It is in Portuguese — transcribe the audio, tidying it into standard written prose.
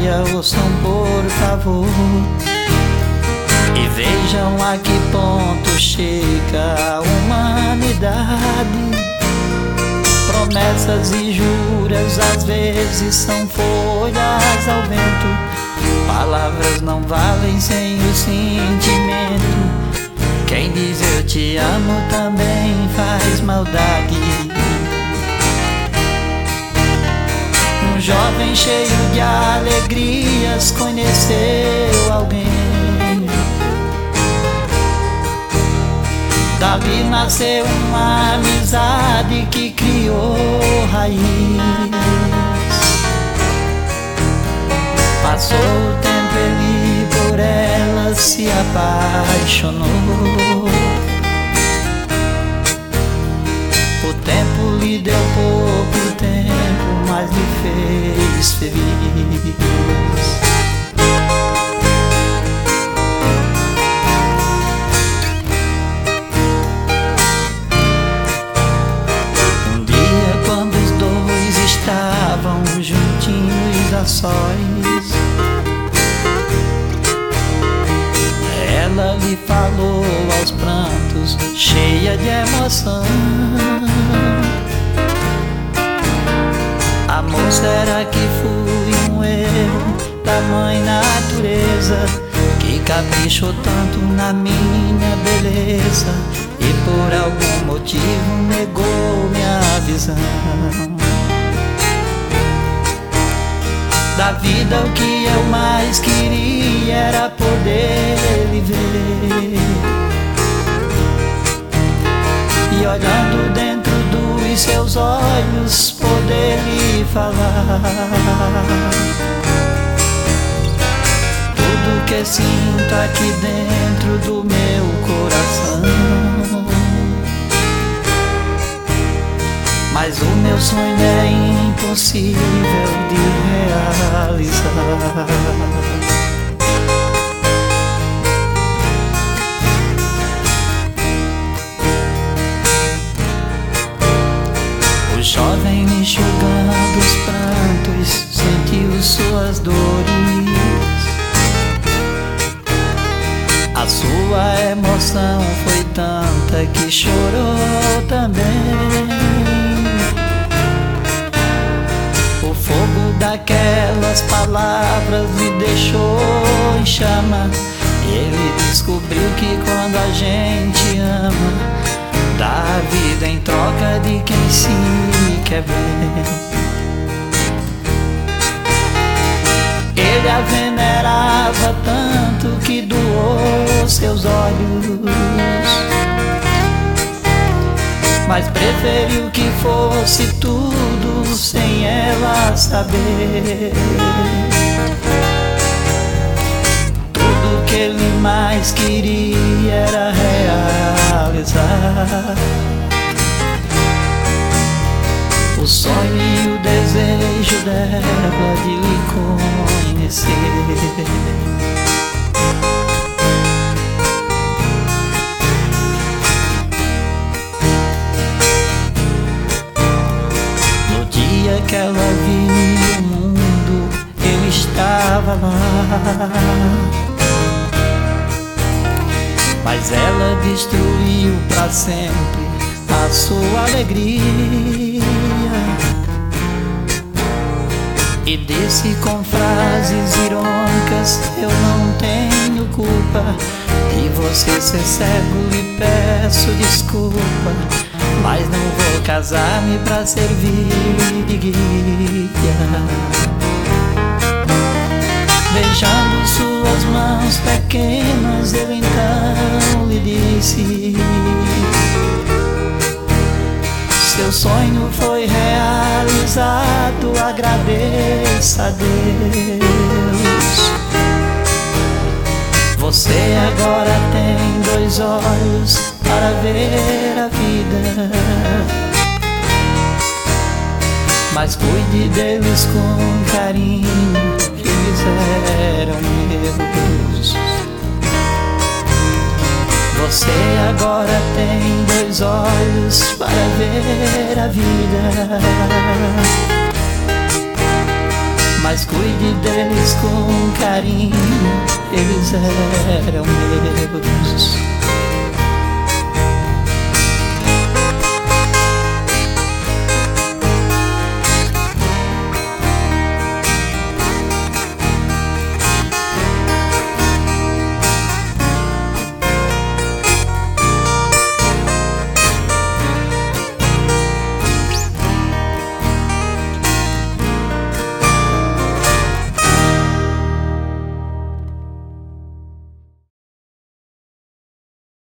história, ouçam por favor e vejam a que ponto chega a humanidade. Promessas e juras às vezes são folhas ao vento, palavras não valem sem o sentimento. Quem diz eu te amo também faz maldade. Um jovem cheio de alegrias conheceu alguém. Dali nasceu uma amizade que criou raiz. Passou o tempo, ele por ela se apaixonou. O tempo lhe deu pouco tempo, mas lhe fez feliz. Um dia, quando os dois estavam juntinhos a sós, ela lhe falou aos prantos, cheia de emoção: amor, será que fui um erro da mãe natureza, que caprichou tanto na minha beleza e por algum motivo negou minha visão? Da vida o que eu mais queria era poder lhe ver, e olhando dentro dos seus olhos poder lhe falar tudo que sinto aqui dentro do meu coração. Mas o meu sonho é impossível de realizar. O jovem, enxugando os prantos, sentiu suas dores. A sua emoção foi tanta que chorou também. O fogo daquelas palavras lhe deixou em chama, e ele descobriu que quando a gente ama, dá a vida em troca de quem se quer bem. Ele a venerava tanto que doou seus olhos, mas preferiu que fosse tudo sem ela saber. Tudo que ele mais queria era realizar o sonho e o desejo dela de lhe conhecer. Que ela viu o mundo, ele estava lá, mas ela destruiu pra sempre a sua alegria e disse com frases irônicas: eu não tenho culpa de você ser cego, lhe peço desculpa, mas não vou casar-me pra servir de guia. Beijando suas mãos pequenas, ele então lhe disse: seu sonho foi realizado, agradeça a Deus. Você agora tem dois olhos para ver a vida, mas cuide deles com carinho, que eles eram meus. Você agora tem dois olhos para ver a vida, mas cuide deles com carinho, eles eram meus.